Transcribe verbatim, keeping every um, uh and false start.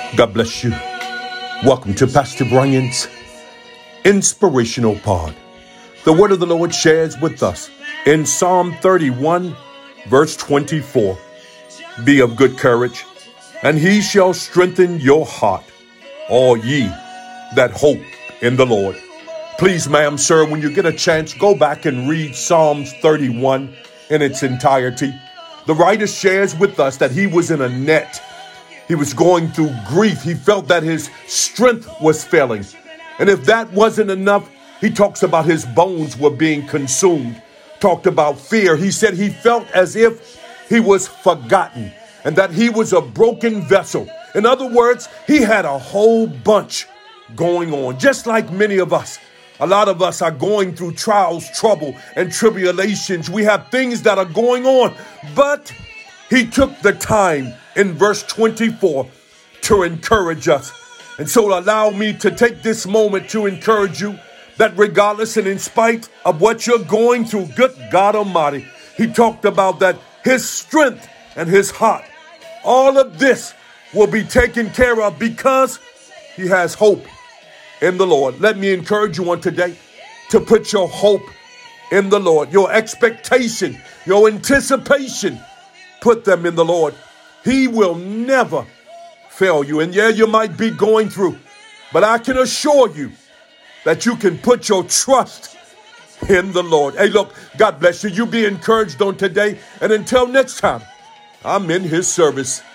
God bless you. Welcome to Pastor Brian's Inspirational Pod. The word of the Lord shares with us in Psalm thirty-one, verse twenty-four. Be of good courage, and he shall strengthen your heart, all ye that hope in the Lord. Please, ma'am, sir, when you get a chance, go back and read Psalms thirty-one in its entirety. The writer shares with us that he was in a net. He was going through grief. He felt that his strength was failing. And if that wasn't enough, he talks about his bones were being consumed. Talked about fear. He said he felt as if he was forgotten and that he was a broken vessel. In other words, he had a whole bunch going on, just like many of us. A lot of us are going through trials, trouble, and tribulations. We have things that are going on, but he took the time in verse twenty-four to encourage us. And so allow me to take this moment to encourage you that regardless and in spite of what you're going through, good God Almighty, he talked about that his strength and his heart, all of this will be taken care of because he has hope in the Lord. Let me encourage you on today to put your hope in the Lord, your expectation, your anticipation, put them in the Lord. He will never fail you. And yeah, you might be going through, but I can assure you that you can put your trust in the Lord. Hey, look, God bless you. You be encouraged on today. And until next time, I'm in his service.